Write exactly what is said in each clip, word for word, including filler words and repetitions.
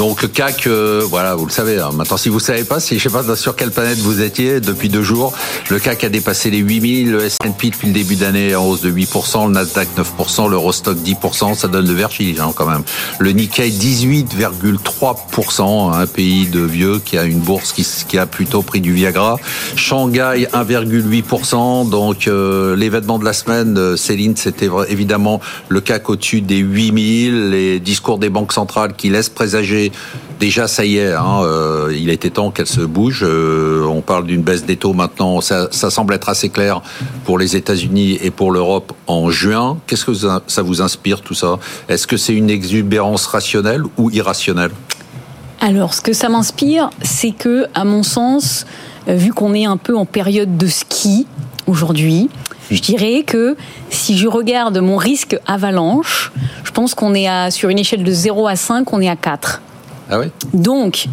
Donc le C A C, euh, voilà, vous le savez. Hein. Maintenant, si vous ne savez pas, si je ne sais pas sur quelle planète vous étiez depuis deux jours, le C A C a dépassé les huit mille, le S and P depuis le début d'année en hausse de huit pour cent, le Nasdaq neuf pour cent, l'Eurostock dix pour cent, ça donne le vertige hein, quand même. Le Nikkei dix-huit virgule trois pour cent, un pays de vieux qui a une bourse qui, qui a plutôt pris du Viagra. Shanghai un virgule huit pour cent, donc euh, l'événement de la semaine, Céline, c'était évidemment le C A C au-dessus des huit mille, les discours des banques centrales qui laissent présager, déjà ça y est, hein, euh, il était temps qu'elles se bougent, euh, on parle d'une baisse des taux maintenant, ça, ça semble être assez clair pour les États-Unis et pour l'Europe en juin. Qu'est-ce que ça vous inspire tout ça ? Est-ce que c'est une exubérance rationnelle ou irrationnelle ? Alors, ce que ça m'inspire, c'est que, à mon sens, vu qu'on est un peu en période de ski aujourd'hui, je dirais que si je regarde mon risque avalanche, je pense qu'on est à, sur une échelle de zéro à cinq, on est à quatre. Ah oui ? Donc,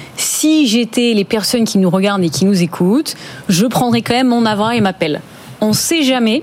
si j'étais les personnes qui nous regardent et qui nous écoutent, je prendrais quand même mon avant et ma pelle. On ne sait jamais,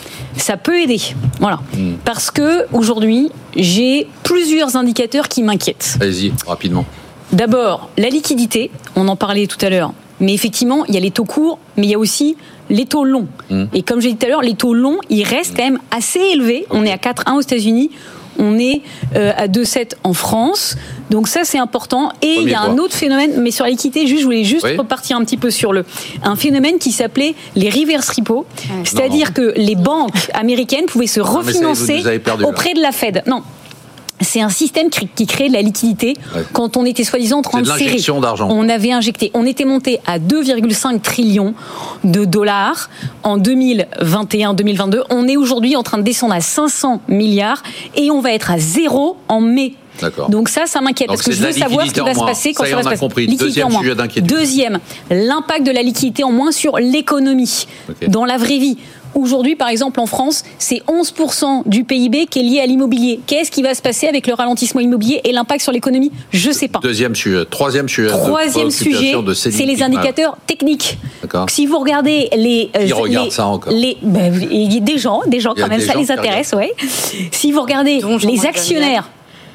ça peut aider. Voilà. Mmh. Parce que aujourd'hui, j'ai plusieurs indicateurs qui m'inquiètent. Allez-y, rapidement. D'abord, la liquidité, on en parlait tout à l'heure. Mais effectivement, il y a les taux courts, mais il y a aussi les taux longs. Mmh. Et comme j'ai dit tout à l'heure, les taux longs, ils restent quand même assez élevés. Okay. On est à quatre virgule un aux États-Unis, on est euh, à deux virgule sept en France. Donc ça, c'est important. Et Premier il y a point. Un autre phénomène, mais sur la liquidité, juste, je voulais juste oui. repartir un petit peu sur le un phénomène qui s'appelait les reverse repos. Ouais. C'est-à-dire non, non. que les banques américaines pouvaient se refinancer non, perdu, auprès de la Fed. Non. C'est un système qui crée de la liquidité ouais. quand on était soi-disant en train de, de serrer. D'argent. On avait injecté, on était monté à deux virgule cinq trillions de dollars en deux mille vingt et un deux mille vingt-deux. On est aujourd'hui en train de descendre à cinq cents milliards et on va être à zéro en mai. D'accord. Donc ça, ça m'inquiète Donc parce que je veux savoir ce qui va se passer quand ça, ça va se passer. Compris. Deuxième sujet d'inquiétude. Deuxième, l'impact de la liquidité en moins sur l'économie okay. dans la vraie vie. Aujourd'hui, par exemple, en France, c'est onze pour cent du P I B qui est lié à l'immobilier. Qu'est-ce qui va se passer avec le ralentissement immobilier et l'impact sur l'économie ? Je ne sais pas. Deuxième sujet. Troisième sujet. Troisième sujet, c'est les indicateurs techniques. D'accord. Si vous regardez les... Qui euh, regardent ça encore les, ben, Des gens, des gens quand même, ça les intéresse. Ouais. Si vous regardez Donc, les actionnaires...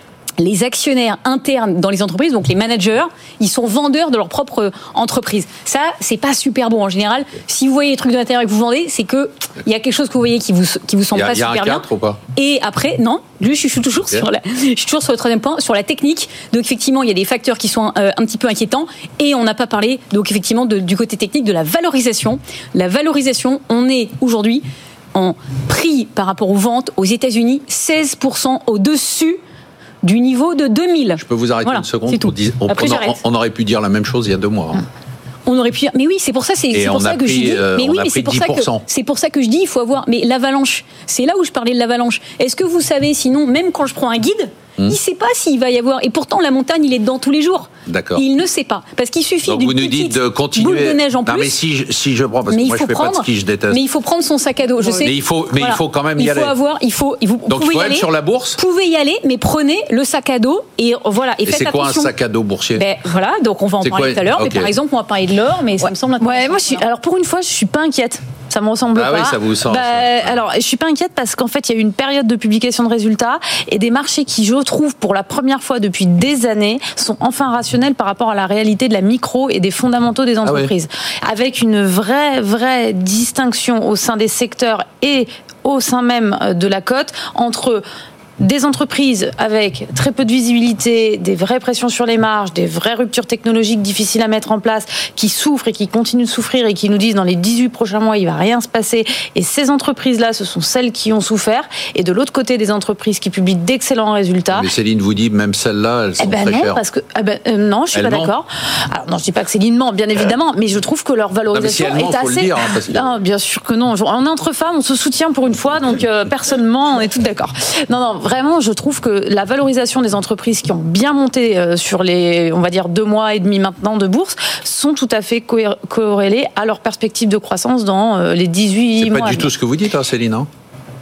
Les actionnaires internes dans les entreprises, donc les managers, ils sont vendeurs de leur propre entreprise. Ça, c'est pas super bon en général. Si vous voyez les trucs de l'intérieur et que vous vendez, c'est que il y a quelque chose que vous voyez qui vous qui vous semble pas super bien. Il y a un cadre ou pas ? Et après, non, lui, je suis toujours sur la, je suis toujours sur le troisième point, sur la technique. Donc effectivement, il y a des facteurs qui sont euh, un petit peu inquiétants. Et on n'a pas parlé, donc effectivement, de, du côté technique de la valorisation. La valorisation, on est aujourd'hui en prix par rapport aux ventes aux États-Unis, seize pour cent au-dessus du niveau de deux mille. Je peux vous arrêter voilà, une seconde pour dire, on, Après, on, on aurait pu dire la même chose il y a deux mois. Hein. On aurait pu dire, mais oui, c'est pour ça, c'est, c'est pour ça que pris, je dis, euh, mais oui, mais c'est pour ça que c'est pour ça que je dis, il faut avoir, mais l'avalanche, c'est là où je parlais de l'avalanche. Est-ce que vous savez, sinon, même quand je prends un guide, hum. il ne sait pas s'il va y avoir, et pourtant la montagne, il est dedans tous les jours. D'accord. Il ne sait pas, parce qu'il suffit Donc d'une vous nous petite dites de continuer. boule de neige en plus. Non, mais si je, si je prends, parce mais que moi je fais prendre, pas de ski, je déteste. Mais il faut prendre son sac à dos. Je sais. Mais il faut, mais voilà. il faut quand même y il aller. Il faut avoir, il faut, il faut. Donc il faut être sur la bourse. Vous pouvez y aller, mais prenez le sac à dos et voilà. Et, et faites c'est quoi attention. un sac à dos boursier ? Ben voilà, donc on va en c'est parler quoi tout à l'heure. okay. Mais par exemple, on va parler de l'or, mais ça ouais. me semble intéressant. Ouais, moi je suis. Alors pour une fois, je suis pas inquiète. Ça me ressemble ah pas. Ah oui, ça vous semble. Bah, alors, je suis pas inquiète parce qu'en fait, il y a eu une période de publication de résultats et des marchés qui, je trouve, pour la première fois depuis des années, sont enfin rationnels par rapport à la réalité de la micro et des fondamentaux des entreprises. Ah oui. Avec une vraie, vraie distinction au sein des secteurs et au sein même de la cote entre des entreprises avec très peu de visibilité, des vraies pressions sur les marges, des vraies ruptures technologiques difficiles à mettre en place, qui souffrent et qui continuent de souffrir et qui nous disent dans les dix-huit prochains mois, il ne va rien se passer. Et ces entreprises-là, ce sont celles qui ont souffert. Et de l'autre côté, des entreprises qui publient d'excellents résultats. Mais Céline vous dit, même celles-là, elles sont eh ben très non, chères. Parce que, eh ben, euh, non, je ne suis elles pas mentent. d'accord. Alors, non, je ne dis pas que Céline ment, bien évidemment, mais je trouve que leur valorisation non, mais si est ment, assez... Faut le dire, hein, parce que... Non, bien sûr que non. On est entre femmes, on se soutient pour une fois, donc euh, personne ment, on est toutes d'accord. Non, non, vraiment, je trouve que la valorisation des entreprises qui ont bien monté euh, sur les, on va dire, deux mois et demi maintenant de bourse, sont tout à fait co- corrélées à leur perspective de croissance dans euh, les dix-huit C'est mois. C'est pas du tout ce que vous dites, hein, Céline, hein ?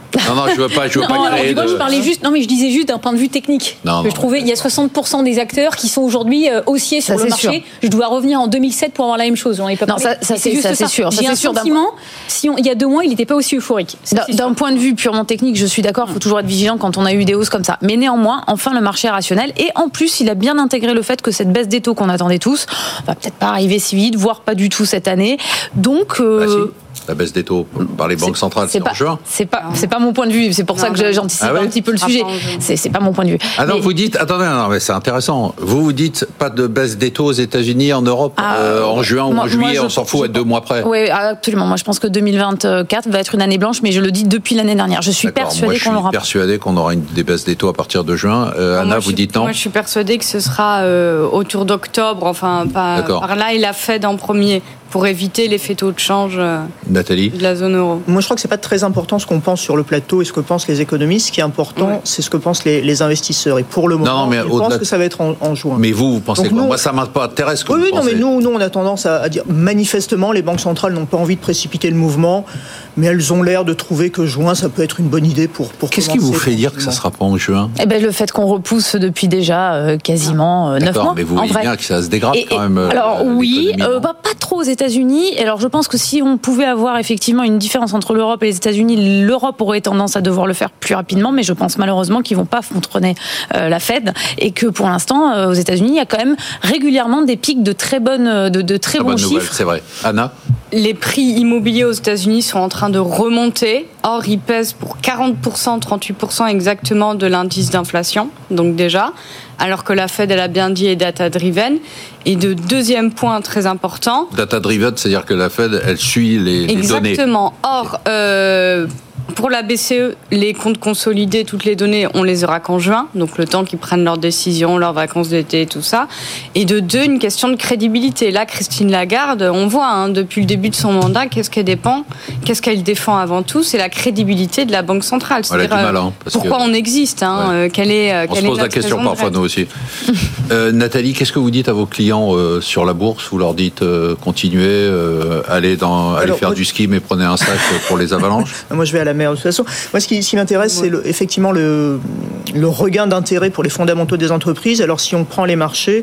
Non, non, je veux pas, je veux non, pas créer alors, de... je parlais juste, non, mais je disais juste d'un point de vue technique. Non, que non. Je trouvais, il y a soixante pour cent des acteurs qui sont aujourd'hui euh, haussiers sur ça, le marché. Sûr. Je dois revenir en deux mille sept pour avoir la même chose. On n'est pas non, ça, ça, c'est, ça, c'est sûr. J'ai ça, un c'est sûr sentiment, si on, il y a deux mois, il n'était pas aussi euphorique. Ça, d'un, d'un point de vue purement technique, je suis d'accord, il faut toujours être vigilant quand on a eu des hausses comme ça. Mais néanmoins, enfin, le marché est rationnel. Et en plus, il a bien intégré le fait que cette baisse des taux qu'on attendait tous va peut-être pas arriver si vite, voire pas du tout cette année. Donc... Euh, bah, si. La baisse des taux par les banques centrales, c'est, c'est pas, en juin. C'est pas, c'est pas mon point de vue. C'est pour non, ça que non. j'anticipe ah ouais un petit peu le sujet. C'est, c'est pas mon point de vue. Ah non, mais... vous dites, attendez, non, mais c'est intéressant. Vous vous dites pas de baisse des taux aux États-Unis, en Europe, ah, euh, en juin ou moi, en juillet, moi, je, on s'en fout à deux mois près. Oui, absolument. Moi, je pense que deux mille vingt-quatre va être une année blanche, mais je le dis depuis l'année dernière. Je suis D'accord, persuadée moi, je qu'on suis l'aura. Persuadée qu'on aura une, des baisses des taux à partir de juin. Euh, non, Anna, vous suis, dites non. Moi, je suis persuadée que ce sera euh, autour d'octobre. Enfin, pas, par là, il a fait en premier. Pour éviter l'effet taux de change Nathalie de la zone euro. Moi, je crois que c'est pas très important ce qu'on pense sur le plateau et ce que pensent les économistes. Ce qui est important, ouais. c'est ce que pensent les, les investisseurs. Et pour le moment, non, mais je pense que ça va être en, en juin. Mais vous, vous pensez Donc, quoi nous, Moi, ça m'intéresse. Oui, oui, non, mais nous, nous, on a tendance à, à dire manifestement, les banques centrales n'ont pas envie de précipiter le mouvement, mais elles ont l'air de trouver que juin, ça peut être une bonne idée pour. pour Qu'est-ce qui vous fait dire que ça sera pas en juin Eh ben, le fait qu'on repousse depuis déjà euh, quasiment neuf mois. Mais vous voyez bien que ça se dégrade et, quand même. Alors euh, oui, euh, bah, pas trop aux États-Unis. Alors je pense que si on pouvait avoir effectivement une différence entre l'Europe et les États-Unis, l'Europe aurait tendance à devoir le faire plus rapidement, mais je pense malheureusement qu'ils vont pas fontronner euh, la Fed et que pour l'instant euh, aux États-Unis il y a quand même régulièrement des pics de très bonnes, de, de très, très bons chiffres. Nouvelle, c'est vrai. Anna. Les prix immobiliers aux États-Unis sont en train de remonter. Or, ils pèsent pour quarante pour cent, trente-huit pour cent exactement de l'indice d'inflation. Donc déjà, alors que la Fed, elle a bien dit, est data-driven. Et de deuxième point très important... Data-driven, c'est-à-dire que la Fed, elle suit les, les données. Exactement. Or, euh, pour la B C E, les comptes consolidés, toutes les données, on les aura qu'en juin. Donc le temps qu'ils prennent leurs décisions, leurs vacances d'été, tout ça. Et de deux, une question de crédibilité. Là, Christine Lagarde, on voit, hein, depuis le début de son mandat, qu'est-ce qu'elle dépend, qu'est-ce qu'elle défend avant tout, c'est la crédibilité de la Banque centrale. Elle a du mal, hein, parce pourquoi que... on existe, hein, ouais. euh, quelle est, euh, on quelle se pose est la question parfois, nous aussi. euh, Nathalie, qu'est-ce que vous dites à vos clients euh, sur la bourse ? Vous leur dites euh, continuez, euh, allez, dans, allez Alors, faire moi... du ski, mais prenez un sac pour les avalanches. Moi, je vais à la mer de toute façon. Moi, ce qui, ce qui m'intéresse, ouais. c'est le, effectivement le, le regain d'intérêt pour les fondamentaux des entreprises. Alors, si on prend les marchés,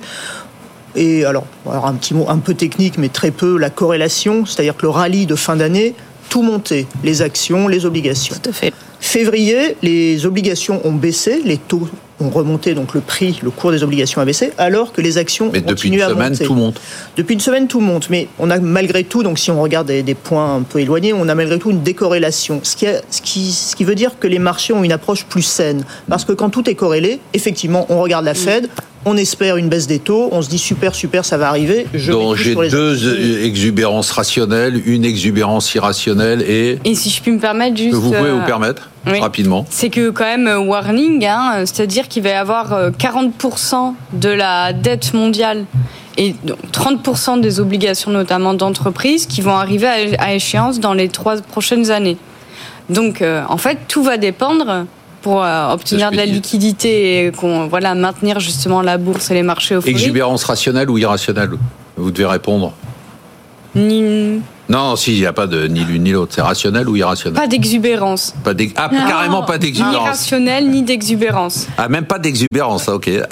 et alors, alors un petit mot un peu technique, mais très peu, la corrélation, c'est-à-dire que le rallye de fin d'année, tout montait, les actions, les obligations. Tout à fait. Février, les obligations ont baissé, les taux ont remonté, donc le prix, le cours des obligations a baissé, alors que les actions mais continuent à monter. Depuis une semaine, tout monte. Depuis une semaine, tout monte. Mais on a malgré tout, donc si on regarde des, des points un peu éloignés, on a malgré tout une décorrélation. Ce qui, a, ce, qui, ce qui veut dire que les marchés ont une approche plus saine. Parce que quand tout est corrélé, effectivement, on regarde la Fed, on espère une baisse des taux, on se dit super, super, ça va arriver. Je Donc j'ai deux actions. Exubérances rationnelles, une exubérance irrationnelle et... Et si je puis me permettre juste... Que vous pouvez euh... vous permettre Oui. rapidement. C'est que quand même warning, hein, c'est-à-dire qu'il va y avoir quarante pour cent de la dette mondiale et trente pour cent des obligations notamment d'entreprises qui vont arriver à échéance dans les trois prochaines années. Donc euh, en fait tout va dépendre pour euh, obtenir de la liquidité et qu'on, voilà, maintenir justement la bourse et les marchés euphoriques. Exubérance rationnelle ou irrationnelle ? Vous devez répondre. Ni... Non, si, il n'y a pas de ni l'une ni l'autre. C'est rationnel ou irrationnel ? Pas d'exubérance. Pas d'ex... Ah, non, carrément pas d'exubérance. Ni rationnel, ni d'exubérance. Ah, même pas d'exubérance, ok.